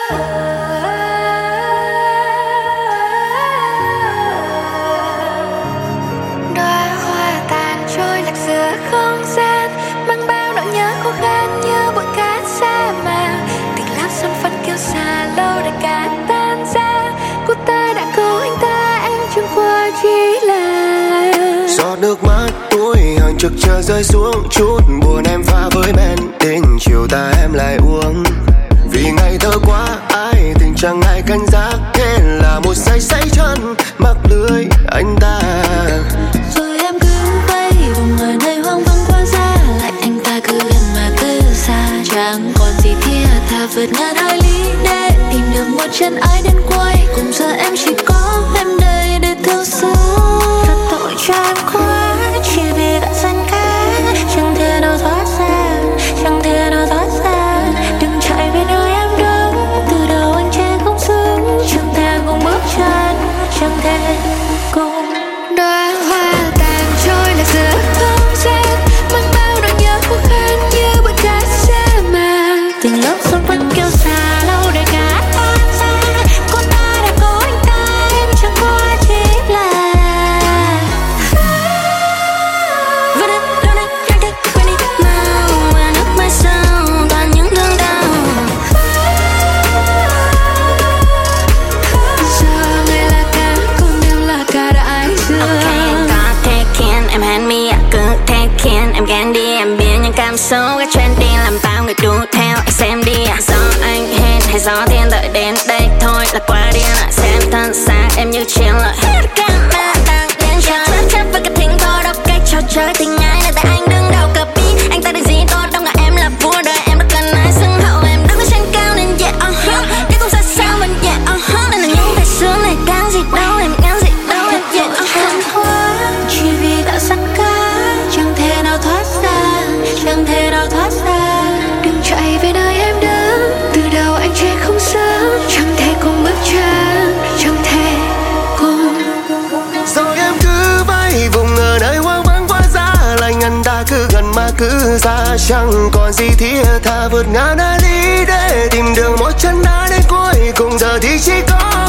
Nước mắt tôi hàng trực chờ rơi xuống, chút buồn em pha với men tình, chiều ta em lại uống. Vì ngày thơ quá ai tình chẳng ai canh giác, thế là một say say chân mắc lưới anh ta. Rồi em cứ vây vùng ở nơi hoang vắng quá xa, lại anh ta cứ gần mà cứ xa, chẳng còn gì thiết tha vượt ngàn hải lý để tìm được một chân ai đến cuối. Cùng giờ em chỉ có em đây để thương xót, thật tội cho em quá, chỉ vì đã sanh cá chẳng thể nào thoát ra, chẳng thể nào thoát ra. Đừng chạy về nơi em đứng, từ đầu anh che không xứng, chẳng thể cùng bước chân, chẳng thể cùng. Đóa hoa tàn trôi là giữa không gian, mang bao nỗi nhớ khó khăn như bụi cát sa mạc. Từng lớp sóng vẫn kêu xa lâu để cả tan xa, cô ta đã có anh ta, em chẳng qua chỉ là vẫn em lâu nay chẳng thể quên đi mau, và nước mắt sâu toàn những thương đau. Giờ ngày là cá, còn đêm là cá đại dương. Okay, có thể khiến em hand me, cứ thể khiến em ghen đi. Em biết những cảm xúc cái trendy làm bao người đu theo anh xem đi. Do anh hên hay do thiên đợi đến đây thôi là quá điên. Xem thân xác em như chiến lợi hết cảm đã đang đến chờ. Chắc với cái thính thôi đâu cách trò chơi tình ai là tại anh đứng đầu cờ bi. Anh ta để gì tốt đâu ngờ em là vua đời em đâu cần ai xưng hậu. Em đứng ở trên cao nên yeah cái không ra sao mình yeah nên là những bài xưa này đáng gì đâu em ngán gì đâu em yeah quá, chỉ vì đã sẵn cá chẳng thể nào thoát ra, chẳng thể nào thoát ra. Đừng chạy về nơi em đứng, từ đầu anh che không sớm, chẳng thể cùng bước chân, chẳng thể cùng. Rồi em cứ vây vùng ở nơi hoang vắng quá xa, lạnh anh ta cứ gần mà cứ xa, chẳng còn gì thiết tha vượt ngàn hải lý để tìm được một chân đá đến cuối cùng. Giờ thì chỉ có